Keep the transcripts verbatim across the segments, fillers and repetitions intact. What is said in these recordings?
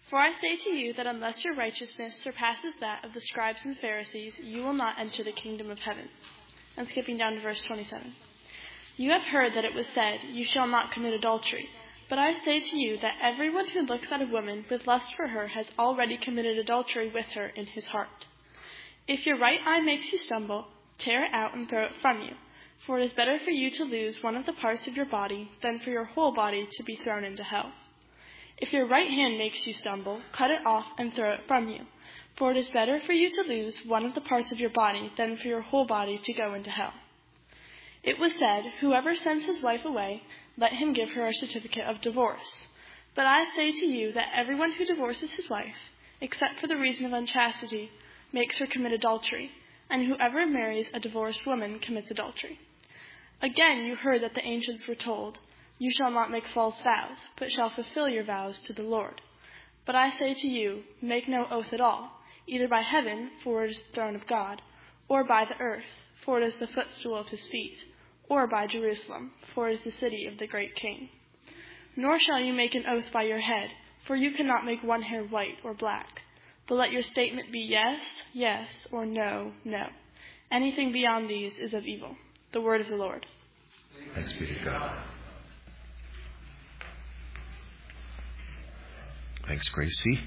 For I say to you that unless your righteousness surpasses that of the scribes and Pharisees, you will not enter the kingdom of heaven. And skipping down to verse twenty-seven. You have heard that it was said, you shall not commit adultery. But I say to you that everyone who looks at a woman with lust for her has already committed adultery with her in his heart. If your right eye makes you stumble, tear it out and throw it from you. For it is better for you to lose one of the parts of your body than for your whole body to be thrown into hell. If your right hand makes you stumble, cut it off and throw it from you. For it is better for you to lose one of the parts of your body than for your whole body to go into hell. It was said, whoever sends his wife away, let him give her a certificate of divorce. But I say to you that everyone who divorces his wife, except for the reason of unchastity, makes her commit adultery, and whoever marries a divorced woman commits adultery. Again you heard that the ancients were told, you shall not make false vows, but shall fulfill your vows to the Lord. But I say to you, make no oath at all, either by heaven, for it is the throne of God, or by the earth, for it is the footstool of his feet, or by Jerusalem, for it is the city of the great King. Nor shall you make an oath by your head, for you cannot make one hair white or black. But let your statement be yes, yes, or no, no. Anything beyond these is of evil. The word of the Lord. Thanks be to God. Thanks, Gracie.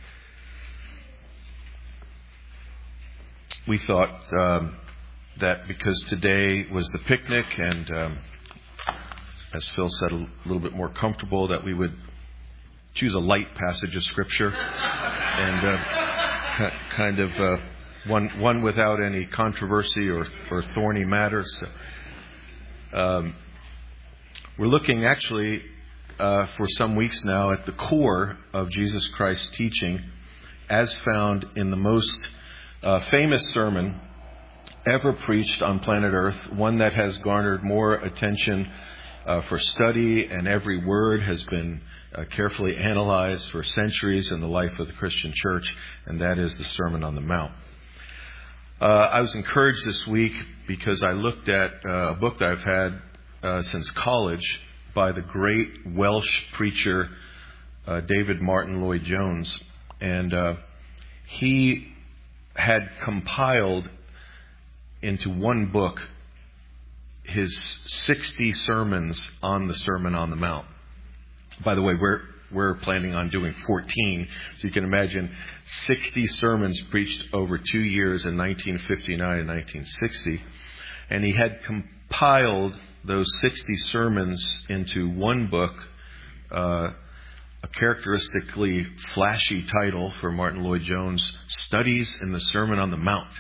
We thought um, that because today was the picnic and, um, as Phil said, a little bit more comfortable, that we would choose a light passage of Scripture and uh, kind of uh, one one without any controversy or, or thorny matters. So, um, we're looking actually uh, for some weeks now at the core of Jesus Christ's teaching as found in the most uh, famous sermon ever preached on planet Earth, one that has garnered more attention uh, for study, and every word has been uh, carefully analyzed for centuries in the life of the Christian church, and that is the Sermon on the Mount. Uh, I was encouraged this week because I looked at uh, a book that I've had uh, since college by the great Welsh preacher uh, David Martin Lloyd-Jones, and uh, he had compiled into one book his sixty sermons on the Sermon on the Mount. By the way, we're we're planning on doing fourteen, so you can imagine sixty sermons preached over two years in nineteen fifty-nine and nineteen sixty. And he had compiled those sixty sermons into one book, uh, a characteristically flashy title for Martin Lloyd-Jones, Studies in the Sermon on the Mount.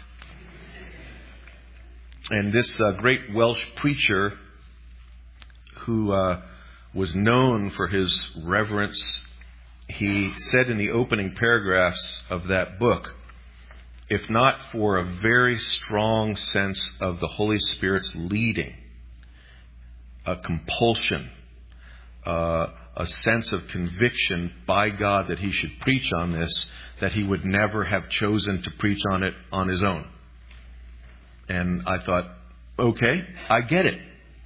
And this uh, great Welsh preacher, who uh, was known for his reverence, he said in the opening paragraphs of that book, if not for a very strong sense of the Holy Spirit's leading, a compulsion, uh, a sense of conviction by God that he should preach on this, that he would never have chosen to preach on it on his own. And I thought, okay, I get it.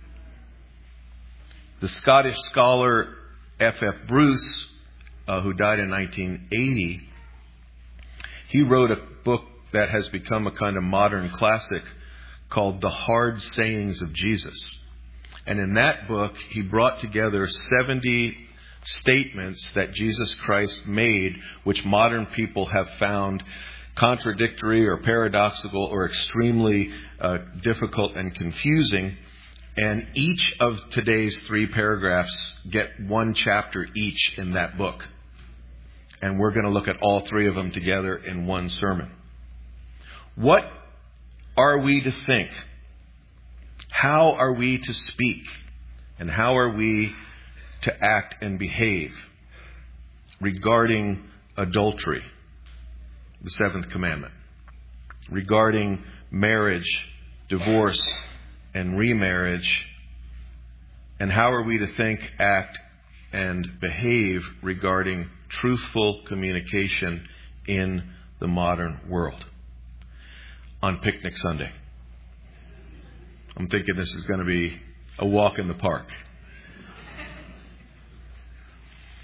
The Scottish scholar F F Bruce, uh, who died in nineteen eighty, he wrote a book that has become a kind of modern classic called The Hard Sayings of Jesus. And in that book, he brought together seventy statements that Jesus Christ made, which modern people have found contradictory or paradoxical or extremely uh, difficult and confusing. And each of today's three paragraphs get one chapter each in that book. And we're going to look at all three of them together in one sermon. What are we to think? How are we to speak? And how are we to act and behave regarding adultery, the seventh commandment, regarding marriage, divorce, and remarriage, and how are we to think, act, and behave regarding truthful communication in the modern world on Picnic Sunday? I'm thinking this is going to be a walk in the park.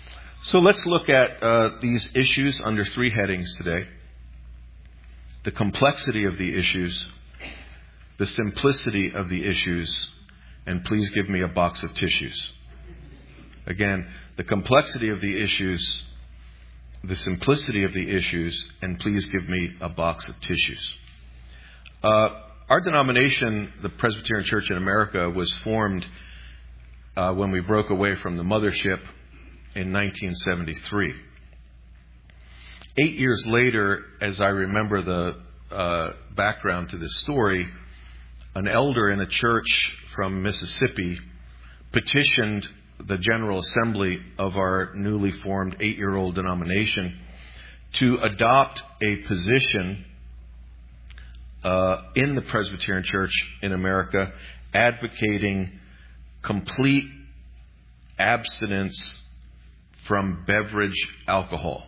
So let's look at uh, these issues under three headings today. The complexity of the issues, the simplicity of the issues, and please give me a box of tissues. Again, the complexity of the issues, the simplicity of the issues, and please give me a box of tissues. Uh, our denomination, the Presbyterian Church in America, was formed uh, when we broke away from the mothership in nineteen seventy-three. Eight years later, as I remember the uh, background to this story, an elder in a church from Mississippi petitioned the General Assembly of our newly formed eight-year-old denomination to adopt a position uh, in the Presbyterian Church in America advocating complete abstinence from beverage alcohol.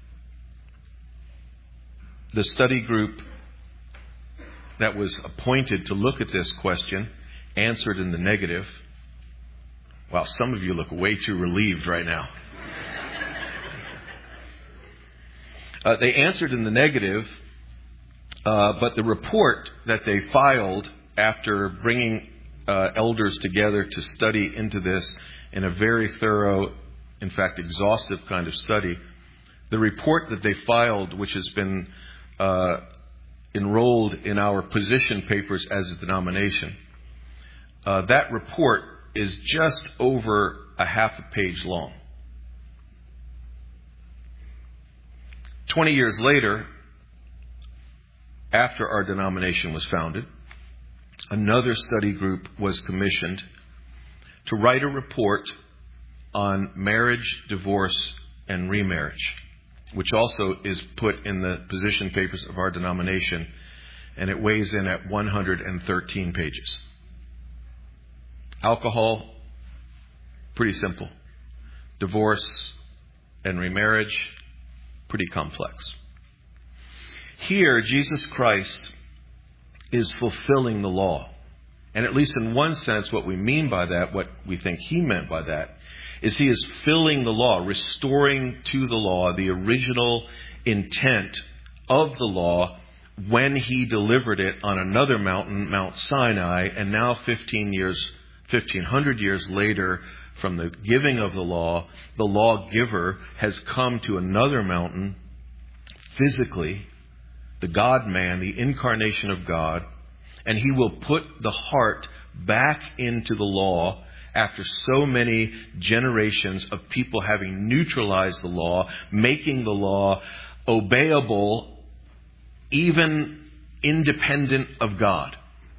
The study group that was appointed to look at this question answered in the negative. Wow, some of you look way too relieved right now. uh, they answered in the negative, uh, but the report that they filed after bringing uh, elders together to study into this in a very thorough, in fact, exhaustive kind of study, the report that they filed, which has been uh, enrolled in our position papers as a denomination, uh, that report is just over a half a page long. Twenty years later, after our denomination was founded, another study group was commissioned to write a report on marriage, divorce, and remarriage, which also is put in the position papers of our denomination, and it weighs in at one hundred thirteen pages. Alcohol, pretty simple. Divorce and remarriage, pretty complex. Here, Jesus Christ is fulfilling the law. And at least in one sense, what we mean by that, what we think he meant by that, is he is filling the law, restoring to the law the original intent of the law when he delivered it on another mountain, Mount Sinai, and now fifteen years, fifteen hundred years later from the giving of the law, the lawgiver has come to another mountain physically, the God-man, the incarnation of God, and he will put the heart back into the law after so many generations of people having neutralized the law, making the law obeyable, even independent of God.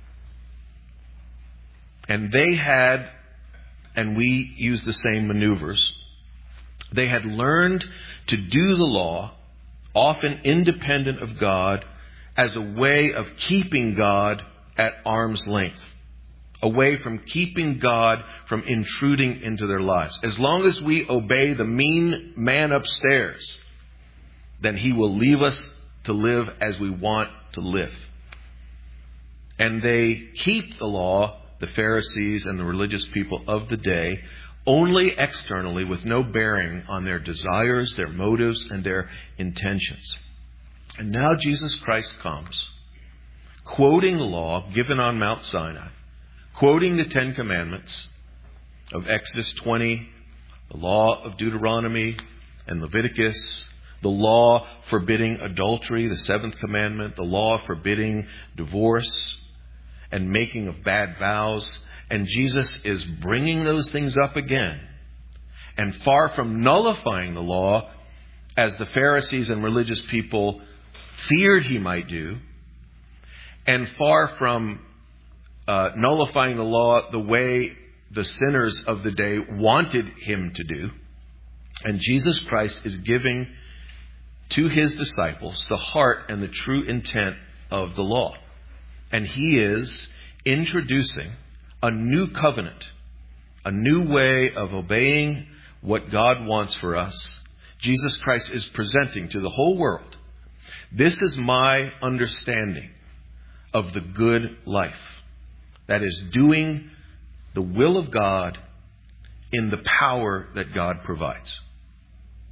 And they had, and we use the same maneuvers, they had learned to do the law, often independent of God, as a way of keeping God at arm's length, away from keeping God from intruding into their lives. As long as we obey the mean man upstairs, then he will leave us to live as we want to live. And they keep the law, the Pharisees and the religious people of the day, only externally, with no bearing on their desires, their motives, and their intentions. And now Jesus Christ comes, quoting the law given on Mount Sinai, quoting the Ten Commandments of Exodus twenty, the law of Deuteronomy and Leviticus, the law forbidding adultery, the seventh commandment, the law forbidding divorce and making of bad vows. And Jesus is bringing those things up again. And far from nullifying the law, as the Pharisees and religious people feared he might do, and far from uh, nullifying the law the way the sinners of the day wanted him to do, and Jesus Christ is giving to his disciples the heart and the true intent of the law. And he is introducing a new covenant, a new way of obeying what God wants for us. Jesus Christ is presenting to the whole world, this is my understanding of the good life. That is, doing the will of God in the power that God provides.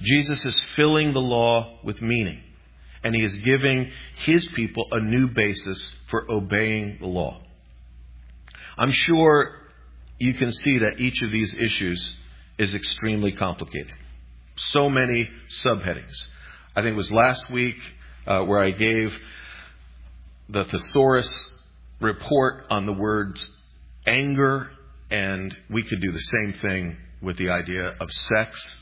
Jesus is filling the law with meaning. And he is giving his people a new basis for obeying the law. I'm sure you can see that each of these issues is extremely complicated. So many subheadings. I think it was last week uh, where I gave the thesaurus report on the words anger, and we could do the same thing with the idea of sex,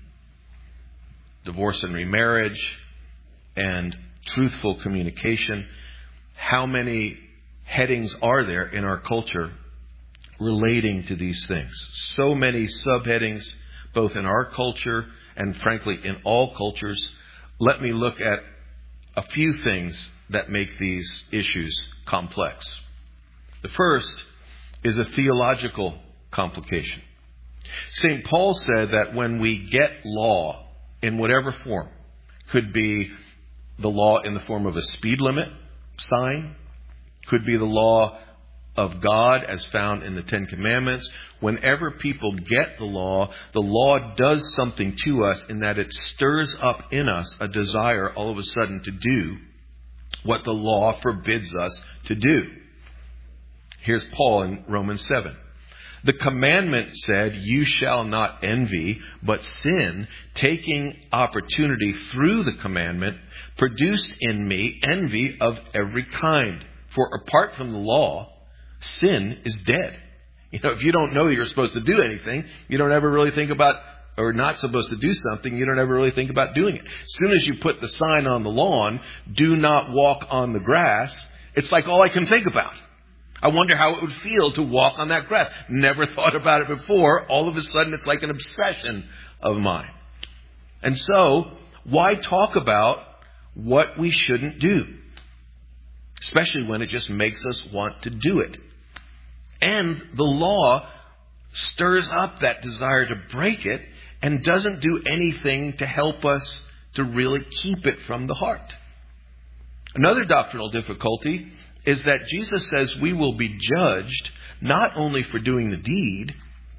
divorce and remarriage, and truthful communication. How many headings are there in our culture relating to these things? So many subheadings, both in our culture and frankly in all cultures. Let me look at a few things that make these issues complex. The first is a theological complication. Saint Paul said that when we get law in whatever form, could be the law in the form of a speed limit sign, could be the law of God as found in the Ten Commandments. Whenever people get the law, the law does something to us in that it stirs up in us a desire all of a sudden to do what the law forbids us to do. Here's Paul in Romans seven. The commandment said, you shall not envy, but sin, taking opportunity through the commandment, produced in me envy of every kind. For apart from the law, sin is dead. You know, if you don't know you're supposed to do anything, you don't ever really think about, or not supposed to do something, you don't ever really think about doing it. As soon as you put the sign on the lawn, do not walk on the grass, it's like all I can think about. I wonder how it would feel to walk on that grass. Never thought about it before. All of a sudden, it's like an obsession of mine. And so, why talk about what we shouldn't do? Especially when it just makes us want to do it. And the law stirs up that desire to break it and doesn't do anything to help us to really keep it from the heart. Another doctrinal difficulty is that Jesus says we will be judged not only for doing the deed,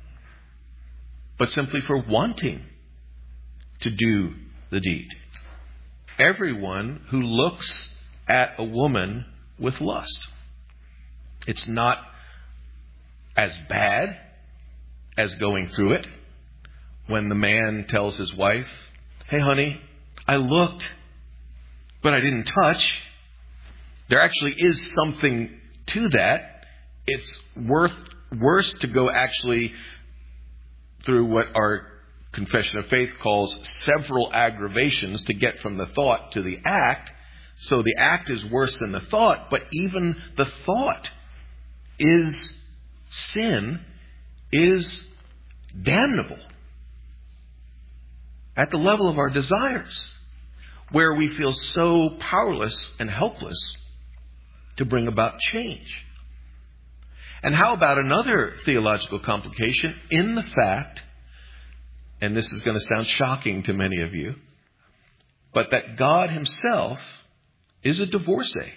but simply for wanting to do the deed. Everyone who looks at a woman with lust, it's not as bad as going through it when the man tells his wife, hey honey, I looked, but I didn't touch. There actually is something to that. It's worth worse to go actually through what our Confession of Faith calls several aggravations to get from the thought to the act. So the act is worse than the thought, but even the thought is sin, is damnable at the level of our desires, where we feel so powerless and helpless to bring about change. And how about another theological complication in the fact, and this is going to sound shocking to many of you, but that God himself is a divorcee.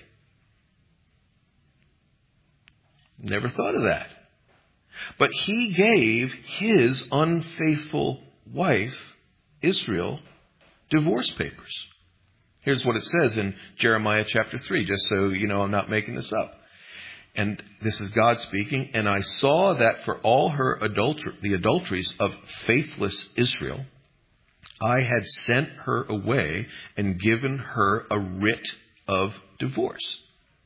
Never thought of that. But he gave his unfaithful wife, Israel, divorce papers. Here's what it says in Jeremiah chapter three, just so you know I'm not making this up. And this is God speaking. And I saw that for all her adulter- the adulteries of faithless Israel, I had sent her away and given her a writ of divorce.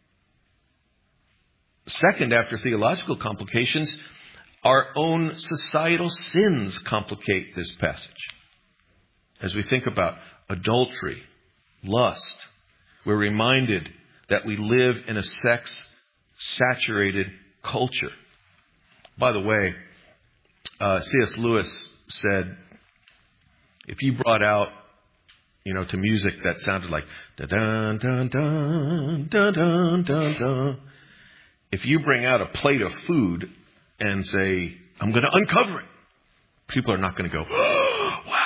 Second, after theological complications, our own societal sins complicate this passage. As we think about adultery, lust, we're reminded that we live in a sex-saturated culture. By the way, uh, C S Lewis said, if you brought out, you know, to music that sounded like da-dun, dun, dun, dun, dun, dun, dun, if you bring out a plate of food and say, I'm going to uncover it, people are not going to go, oh, wow.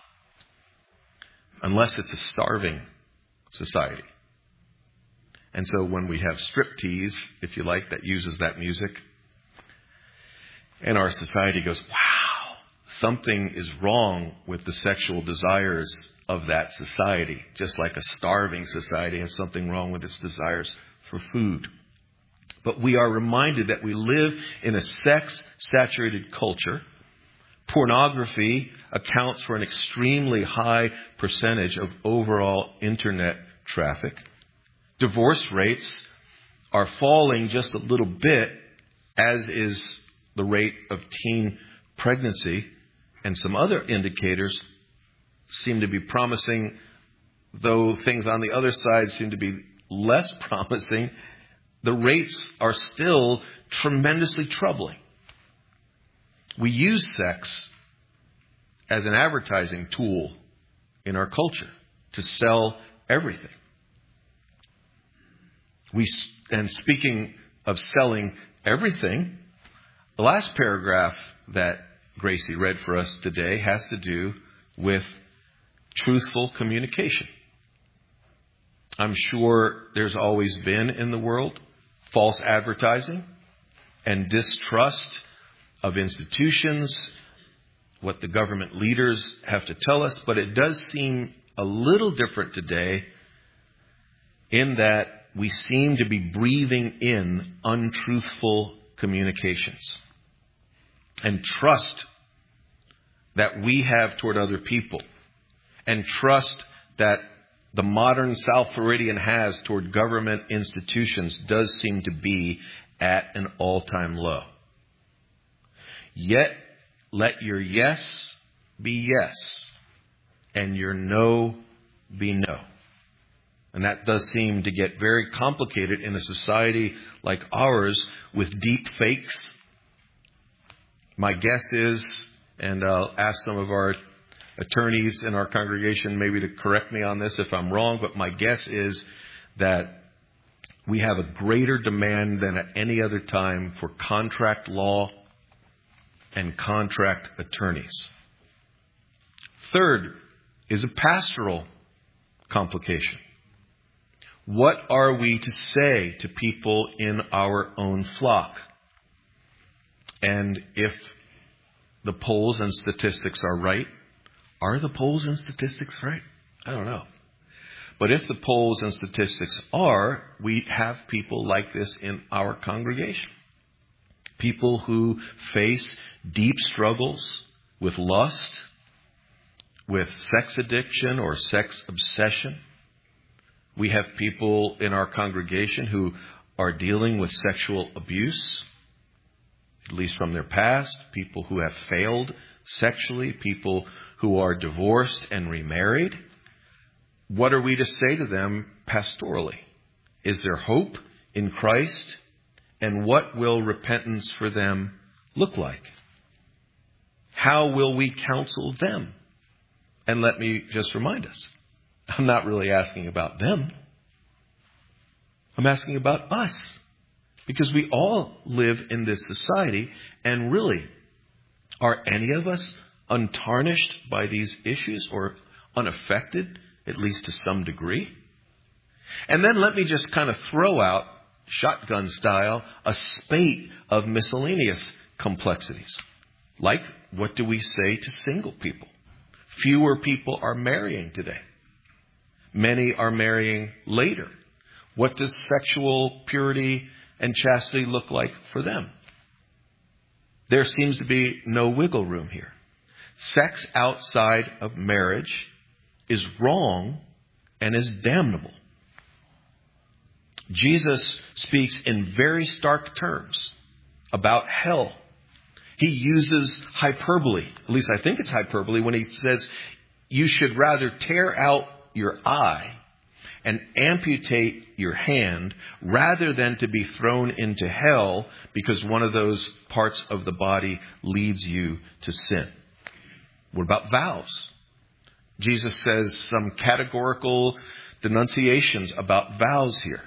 Unless it's a starving society. And so when we have striptease, if you like, that uses that music, and our society goes, wow, something is wrong with the sexual desires of that society, just like a starving society has something wrong with its desires for food. But we are reminded that we live in a sex-saturated culture. Pornography accounts for an extremely high percentage of overall internet traffic. Divorce rates are falling just a little bit, as is the rate of teen pregnancy. And some other indicators seem to be promising, though things on the other side seem to be less promising. The rates are still tremendously troubling. We use sex as an advertising tool in our culture to sell everything. We, and speaking of selling everything, the last paragraph that Gracie read for us today has to do with truthful communication. I'm sure there's always been in the world false advertising and distrust of institutions, what the government leaders have to tell us, but it does seem a little different today in that we seem to be breathing in untruthful communications and trust that we have toward other people, and trust that the modern South Floridian has toward government institutions does seem to be at an all-time low. Yet, let your yes be yes, and your no be no. And that does seem to get very complicated in a society like ours with deep fakes. My guess is, and I'll ask some of our attorneys in our congregation maybe to correct me on this if I'm wrong, but my guess is that we have a greater demand than at any other time for contract law and contract attorneys. Third is a pastoral complication. What are we to say to people in our own flock? And if the polls and statistics are right, are the polls and statistics right? I don't know. But if the polls and statistics are, we have people like this in our congregation. People who face deep struggles with lust, with sex addiction or sex obsession. We have people in our congregation who are dealing with sexual abuse, at least from their past, people who have failed sexually, people who are divorced and remarried. What are we to say to them pastorally? Is there hope in Christ? And what will repentance for them look like? How will we counsel them? And let me just remind us, I'm not really asking about them. I'm asking about us. Because we all live in this society, and really, are any of us untarnished by these issues or unaffected, at least to some degree? And then let me just kind of throw out, shotgun style, a spate of miscellaneous complexities. Like, what do we say to single people? Fewer people are marrying today. Many are marrying later. What does sexual purity and chastity look like for them? There seems to be no wiggle room here. Sex outside of marriage is wrong and is damnable. Jesus speaks in very stark terms about hell. He uses hyperbole, at least I think it's hyperbole, when he says you should rather tear out your eye and amputate your hand rather than to be thrown into hell because one of those parts of the body leads you to sin. What about vows? Jesus says some categorical denunciations about vows here.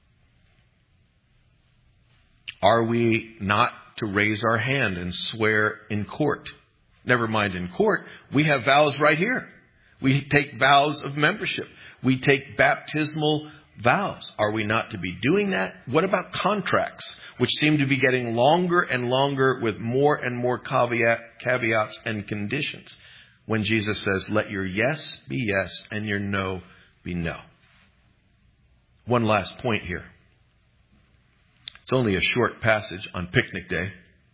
Are we not to raise our hand and swear in court? Never mind in court. We have vows right here. We take vows of membership. We take baptismal vows? Are we not to be doing that? What about contracts, which seem to be getting longer and longer with more and more caveat, caveats and conditions? When Jesus says, let your yes be yes and your no be no. One last point here. It's only a short passage on picnic day,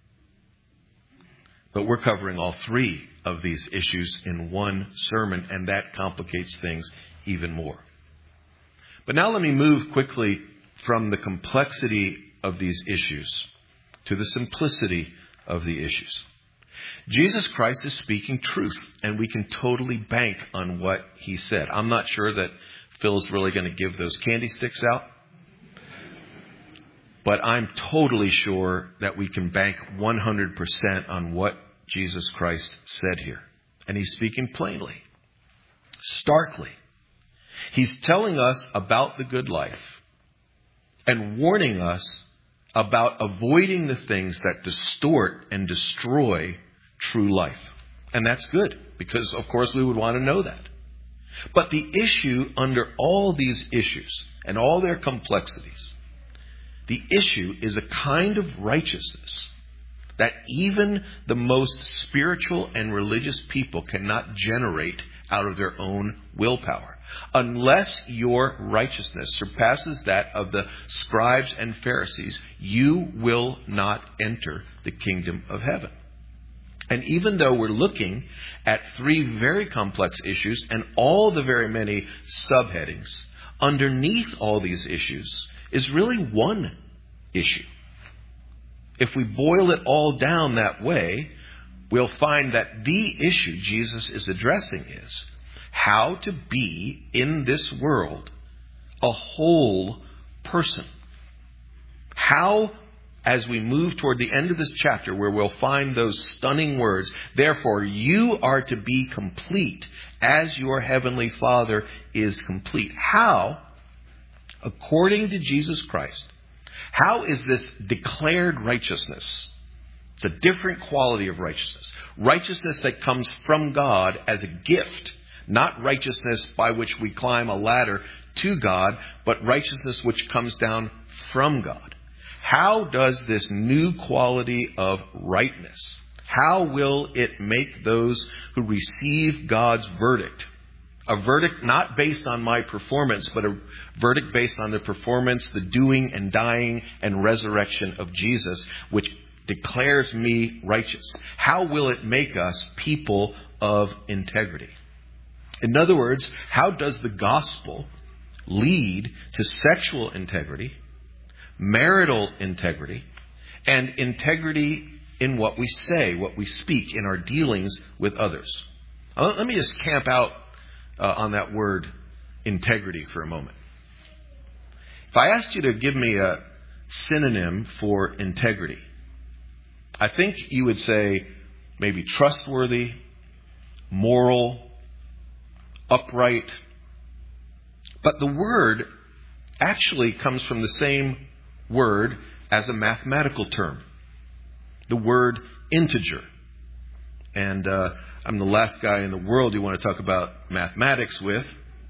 but we're covering all three of these issues in one sermon, and that complicates things even more. But now let me move quickly from the complexity of these issues to the simplicity of the issues. Jesus Christ is speaking truth, and we can totally bank on what he said. I'm not sure that Phil's really going to give those candy sticks out, but I'm totally sure that we can bank one hundred percent on what Jesus Christ said here. And he's speaking plainly, starkly. He's telling us about the good life and warning us about avoiding the things that distort and destroy true life. And that's good, because of course we would want to know that. But the issue under all these issues and all their complexities, the issue is a kind of righteousness that even the most spiritual and religious people cannot generate out of their own willpower. Unless your righteousness surpasses that of the scribes and Pharisees, you will not enter the kingdom of heaven. And even though we're looking at three very complex issues and all the very many subheadings, underneath all these issues is really one issue. If we boil it all down that way, we'll find that the issue Jesus is addressing is how to be in this world a whole person. How, as we move toward the end of this chapter where we'll find those stunning words, therefore you are to be complete as your heavenly Father is complete. How, according to Jesus Christ, how is this declared righteousness? It's a different quality of righteousness. Righteousness that comes from God as a gift, not righteousness by which we climb a ladder to God, but righteousness which comes down from God. How does this new quality of rightness, how will it make those who receive God's verdict, a verdict not based on my performance, but a verdict based on the performance, the doing and dying and resurrection of Jesus, which declares me righteous? How will it make us people of integrity? In other words, how does the gospel lead to sexual integrity, marital integrity, and integrity in what we say, what we speak, in our dealings with others? Now, let me just camp out uh, on that word integrity for a moment. If I asked you to give me a synonym for integrity, I think you would say maybe trustworthy, moral, upright. But the word actually comes from the same word as a mathematical term, the word integer. And uh, I'm the last guy in the world you want to talk about mathematics with.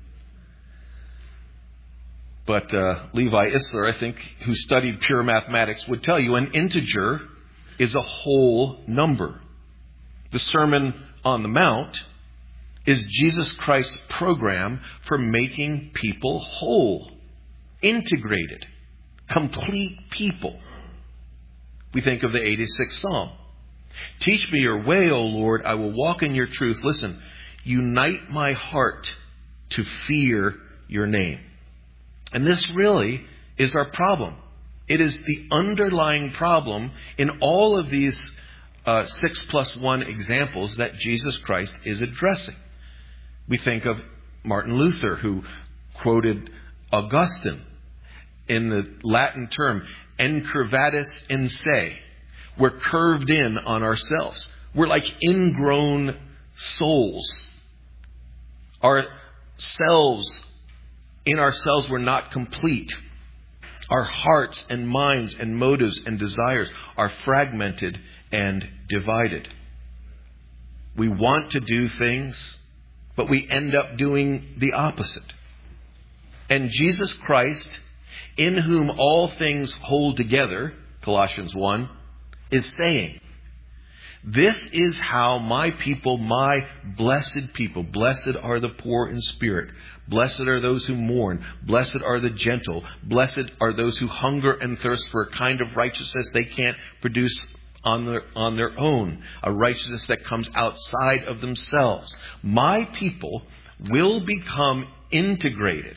But uh, Levi Isler, I think, who studied pure mathematics, would tell you an integer is a whole number. The Sermon on the Mount is Jesus Christ's program for making people whole, integrated, complete people. We think of the eighty-sixth Psalm. Teach me your way, O Lord, I will walk in your truth. Listen, unite my heart to fear your name. And this really is our problem. It is the underlying problem in all of these uh, six plus one examples that Jesus Christ is addressing. We think of Martin Luther, who quoted Augustine in the Latin term, incurvatus in se. We're curved in on ourselves. We're like ingrown souls. Our selves, in ourselves, we're not complete. Our hearts and minds and motives and desires are fragmented and divided. We want to do things, but we end up doing the opposite. And Jesus Christ, in whom all things hold together, Colossians one, is saying, this is how my people, my blessed people, blessed are the poor in spirit, blessed are those who mourn, blessed are the gentle, blessed are those who hunger and thirst for a kind of righteousness they can't produce on their, on their own, a righteousness that comes outside of themselves. My people will become integrated.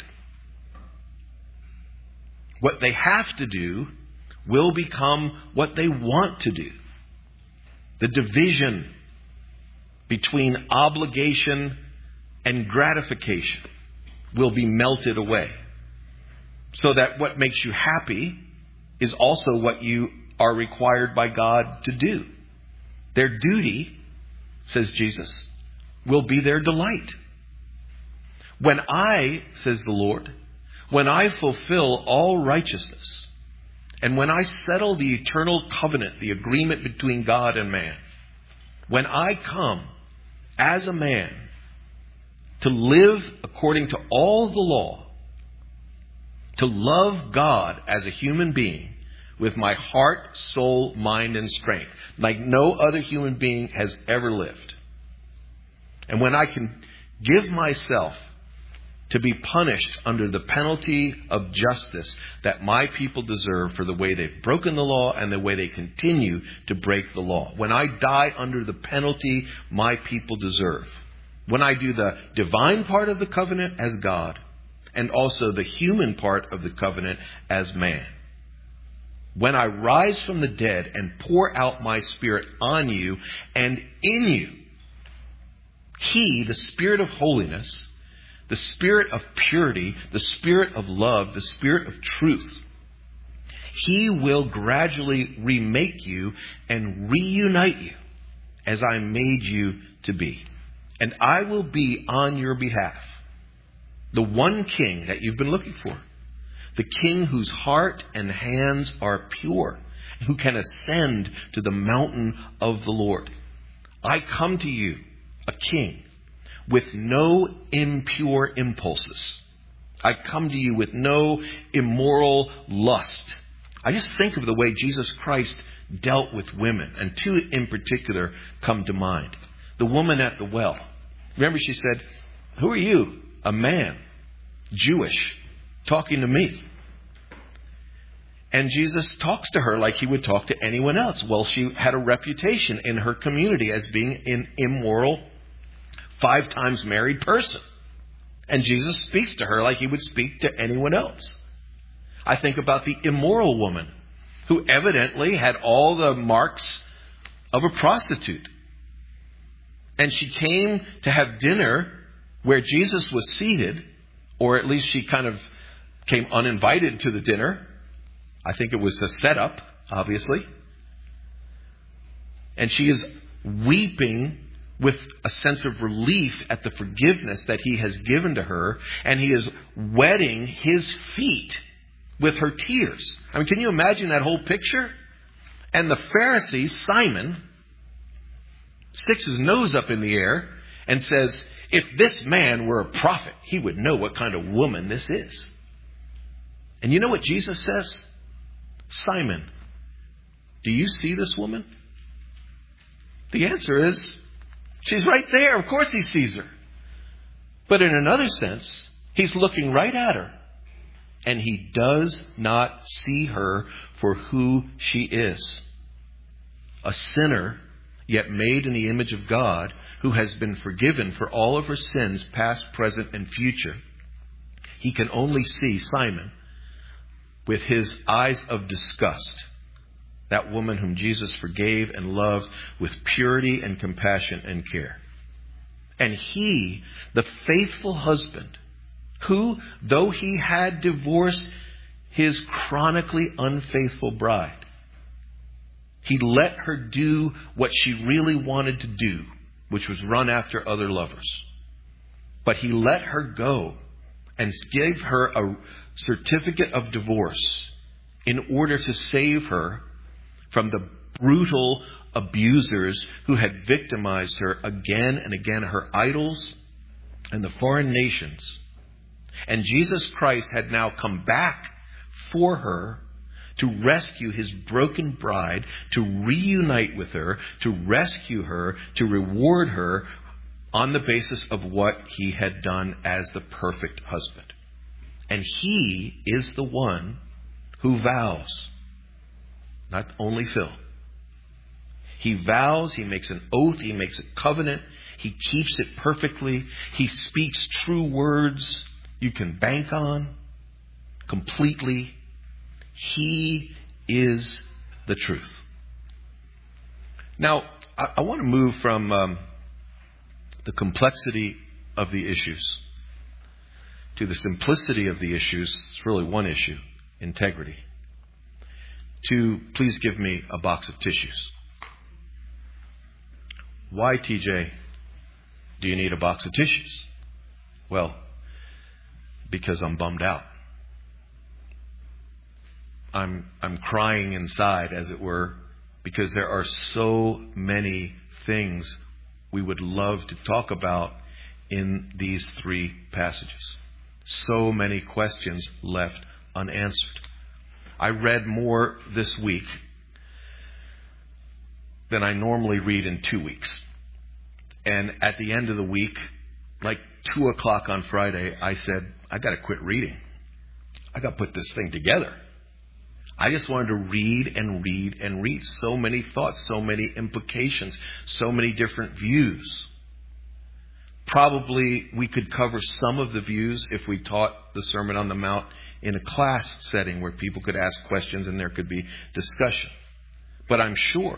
What they have to do will become what they want to do. The division between obligation and gratification will be melted away. So that what makes you happy is also what you are required by God to do. Their duty, says Jesus, will be their delight. When I, says the Lord, when I fulfill all righteousness, and when I settle the eternal covenant, the agreement between God and man, when I come as a man to live according to all the law, to love God as a human being with my heart, soul, mind, and strength, like no other human being has ever lived, and when I can give myself to be punished under the penalty of justice that my people deserve for the way they've broken the law and the way they continue to break the law. When I die under the penalty my people deserve. When I do the divine part of the covenant as God and also the human part of the covenant as man. When I rise from the dead and pour out my Spirit on you and in you, He, the Spirit of holiness, the Spirit of purity, the Spirit of love, the Spirit of truth, He will gradually remake you and reunite you as I made you to be. And I will be on your behalf the one king that you've been looking for. The king whose heart and hands are pure, who can ascend to the mountain of the Lord. I come to you, a king, with no impure impulses. I come to you with no immoral lust. I just think of the way Jesus Christ dealt with women, and two in particular come to mind. The woman at the well. Remember, she said, "Who are you? A man, Jewish, talking to me." And Jesus talks to her like He would talk to anyone else. Well, she had a reputation in her community as being an immoral, five times married person. And Jesus speaks to her like He would speak to anyone else. I think about the immoral woman who evidently had all the marks of a prostitute. And she came to have dinner where Jesus was seated, or at least she kind of came uninvited to the dinner. I think it was a setup, obviously. And she is weeping with a sense of relief at the forgiveness that He has given to her. And He is wetting His feet with her tears. I mean, can you imagine that whole picture? And the Pharisee, Simon, sticks his nose up in the air and says, if this man were a prophet, he would know what kind of woman this is. And you know what Jesus says? Simon, do you see this woman? The answer is, she's right there. Of course He sees her. But in another sense, He's looking right at her. And He does not see her for who she is. A sinner, yet made in the image of God, who has been forgiven for all of her sins, past, present, and future. He can only see Simon with his eyes of disgust. That woman whom Jesus forgave and loved with purity and compassion and care. And he, the faithful husband, who, though he had divorced his chronically unfaithful bride, he let her do what she really wanted to do, which was run after other lovers. But he let her go and gave her a certificate of divorce in order to save her from the brutal abusers who had victimized her again and again, her idols and the foreign nations And Jesus Christ had now come back for her to rescue his broken bride, to reunite with her, to rescue her, to reward her on the basis of what he had done as the perfect husband. And he is the one who vows, not only Phil. He vows, he makes an oath, he makes a covenant, he keeps it perfectly, he speaks true words you can bank on completely. He is the truth. Now, I, I want to move from um, the complexity of the issues to the simplicity of the issues. It's really one issue, integrity. To please give me a box of tissues. Why, T J, do you need a box of tissues? Well, because I'm bummed out. I'm I'm crying inside, as it were, because there are so many things we would love to talk about in these three passages. So many questions left unanswered. I read more this week than I normally read in two weeks. And at the end of the week, like two o'clock on Friday, I said, I got to quit reading. I got to put this thing together. I just wanted to read and read and read. So many thoughts, so many implications, so many different views. Probably we could cover some of the views if we taught the Sermon on the Mount in a class setting where people could ask questions and there could be discussion. But I'm sure,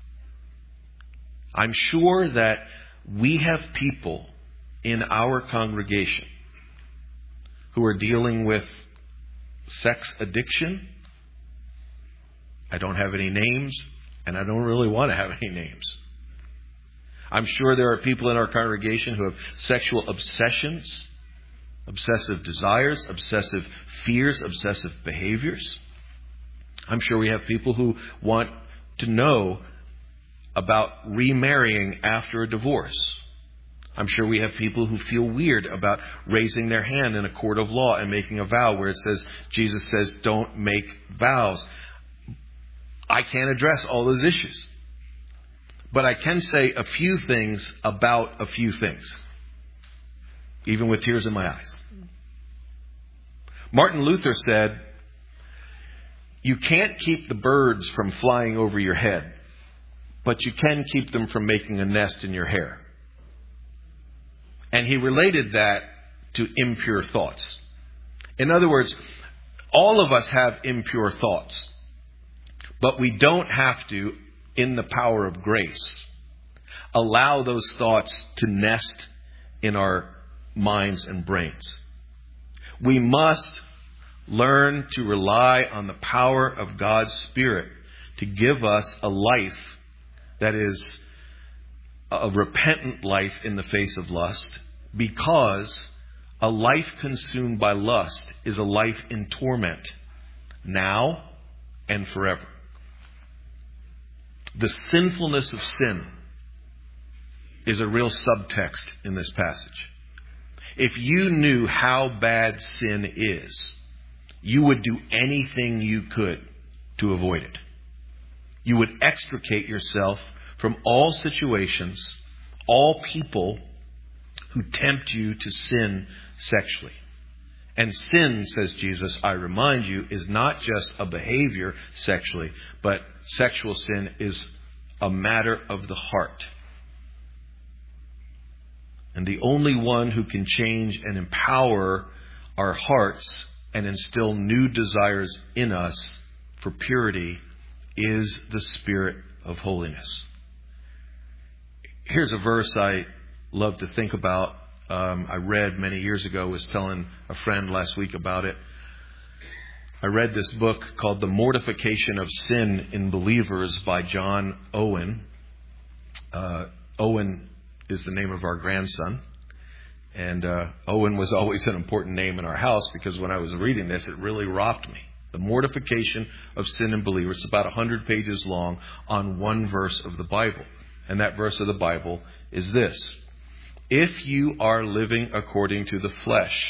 I'm sure that we have people in our congregation who are dealing with sex addiction. I don't have any names, and I don't really want to have any names. I'm sure there are people in our congregation who have sexual obsessions, obsessive desires, obsessive fears, obsessive behaviors. I'm sure we have people who want to know about remarrying after a divorce. I'm sure we have people who feel weird about raising their hand in a court of law and making a vow where it says, Jesus says, don't make vows. I can't address all those issues. But I can say a few things about a few things, even with tears in my eyes. Martin Luther said, you can't keep the birds from flying over your head, but you can keep them from making a nest in your hair. And he related that to impure thoughts. In other words, all of us have impure thoughts, but we don't have to, in the power of grace, allow those thoughts to nest in our minds and brains. We must learn to rely on the power of God's Spirit to give us a life that is a repentant life in the face of lust, because a life consumed by lust is a life in torment now and forever. The sinfulness of sin is a real subtext in this passage. If you knew how bad sin is, you would do anything you could to avoid it. You would extricate yourself from all situations, all people who tempt you to sin sexually. And sin, says Jesus, I remind you, is not just a behavior sexually, but sexual sin is a matter of the heart. And the only one who can change and empower our hearts and instill new desires in us for purity is the Spirit of holiness. Here's a verse I love to think about. Um, I read many years ago, was telling a friend last week about it. I read this book called The Mortification of Sin in Believers by John Owen. Uh, Owen is the name of our grandson. And uh, Owen was always an important name in our house because when I was reading this, it really rocked me. The Mortification of Sin in Believers. It's about one hundred pages long on one verse of the Bible. And that verse of the Bible is this. If you are living according to the flesh,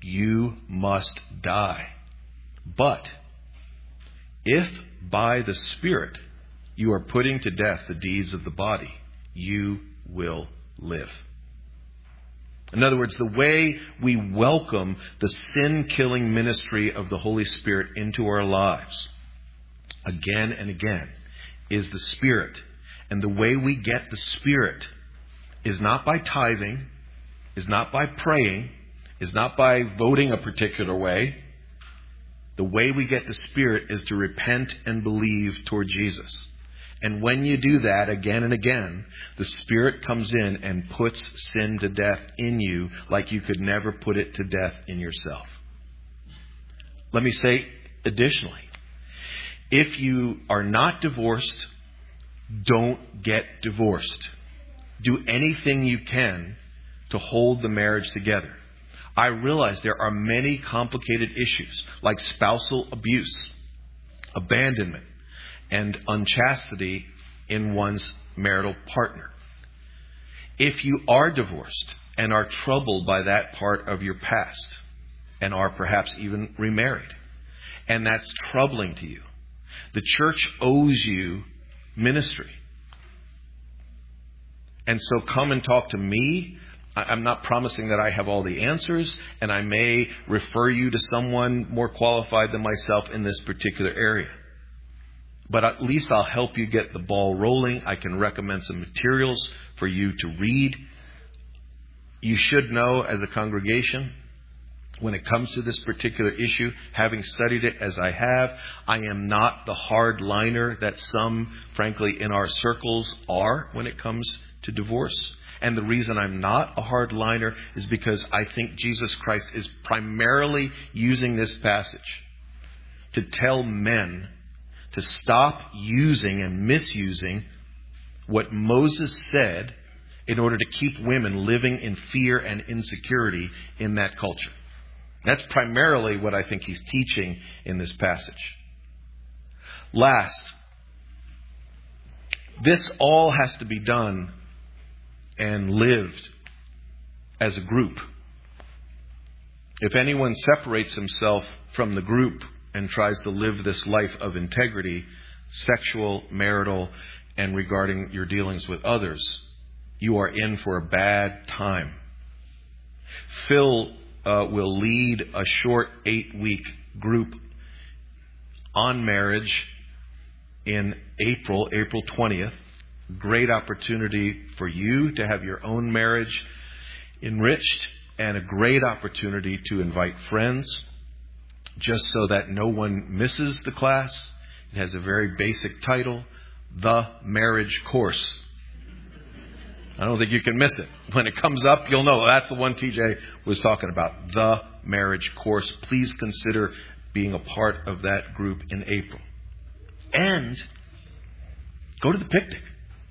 you must die. But if by the Spirit you are putting to death the deeds of the body, you will live. In other words, the way we welcome the sin-killing ministry of the Holy Spirit into our lives again and again is the Spirit. And the way we get the Spirit is not by tithing, is not by praying, is not by voting a particular way. The way we get the Spirit is to repent and believe toward Jesus. And when you do that again and again, the Spirit comes in and puts sin to death in you like you could never put it to death in yourself. Let me say additionally, if you are not divorced, don't get divorced. Do anything you can to hold the marriage together. I realize there are many complicated issues like spousal abuse, abandonment, and unchastity in one's marital partner. If you are divorced and are troubled by that part of your past and are perhaps even remarried, and that's troubling to you, the church owes you ministry. And so come and talk to me. I'm not promising that I have all the answers, and I may refer you to someone more qualified than myself in this particular area. But at least I'll help you get the ball rolling. I can recommend some materials for you to read. You should know as a congregation, when it comes to this particular issue, having studied it as I have, I am not the hard liner that some, frankly, in our circles are when it comes to divorce. And the reason I'm not a hard liner is because I think Jesus Christ is primarily using this passage to tell men to stop using and misusing what Moses said in order to keep women living in fear and insecurity in that culture. That's primarily what I think he's teaching in this passage. Last, this all has to be done and lived as a group. If anyone separates himself from the group and tries to live this life of integrity, sexual, marital, and regarding your dealings with others, you are in for a bad time. Phil uh, will lead a short eight-week group on marriage in April, April twentieth. Great opportunity for you to have your own marriage enriched, and a great opportunity to invite friends, just so that no one misses the class. It has a very basic title, The Marriage Course. I don't think you can miss it. When it comes up, you'll know that's the one T J was talking about, The Marriage Course. Please consider being a part of that group in April. And go to the picnic.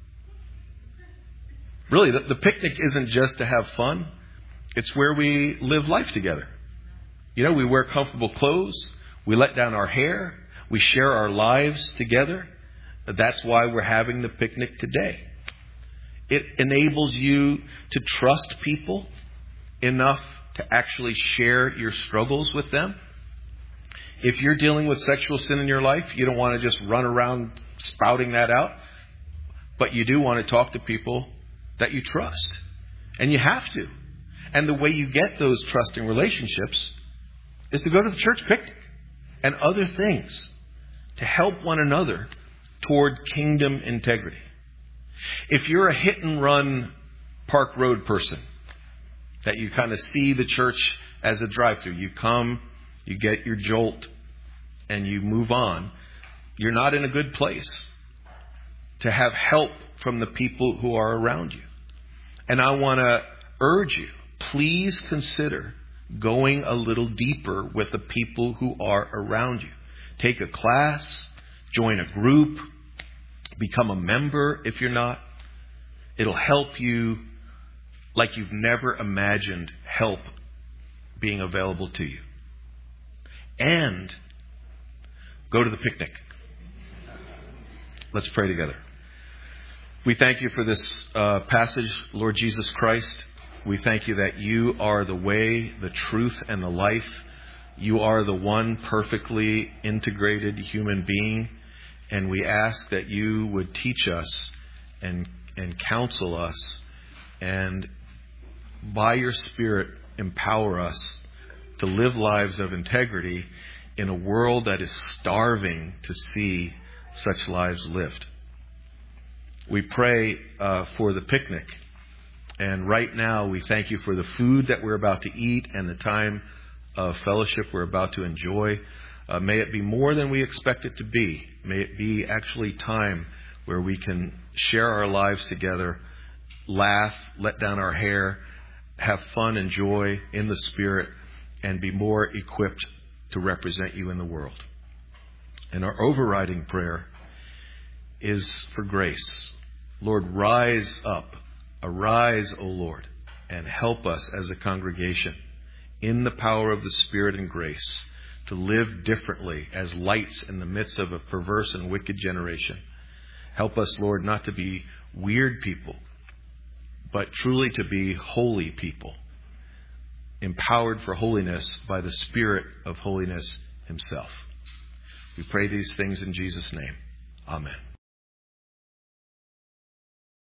Really, the, the picnic isn't just to have fun. It's where we live life together. You know, we wear comfortable clothes. We let down our hair. We share our lives together. That's why we're having the picnic today. It enables you to trust people enough to actually share your struggles with them. If you're dealing with sexual sin in your life, you don't want to just run around spouting that out. But you do want to talk to people that you trust. And you have to. And the way you get those trusting relationships is to go to the church picnic and other things to help one another toward kingdom integrity. If you're a hit and run Park Road person, that you kind of see the church as a drive-through, you come, you get your jolt, and you move on, you're not in a good place to have help from the people who are around you. And I want to urge you, please consider going a little deeper with the people who are around you. Take a class, join a group, become a member if you're not. It'll help you like you've never imagined help being available to you. And go to the picnic. Let's pray together. We thank you for this uh, passage, Lord Jesus Christ. We thank you that you are the way, the truth, and the life. You are the one perfectly integrated human being. And we ask that you would teach us and, and counsel us, and by your Spirit empower us to live lives of integrity in a world that is starving to see such lives lived. We pray uh, for the picnic. And right now we thank you for the food that we're about to eat and the time of fellowship we're about to enjoy. Uh, may it be more than we expect it to be. May it be actually time where we can share our lives together, laugh, let down our hair, have fun and joy in the Spirit, and be more equipped to represent you in the world. And our overriding prayer is for grace. Lord, rise up. Arise, O Lord, and help us as a congregation in the power of the Spirit and grace to live differently as lights in the midst of a perverse and wicked generation. Help us, Lord, not to be weird people, but truly to be holy people, empowered for holiness by the Spirit of holiness himself. We pray these things in Jesus' name. Amen.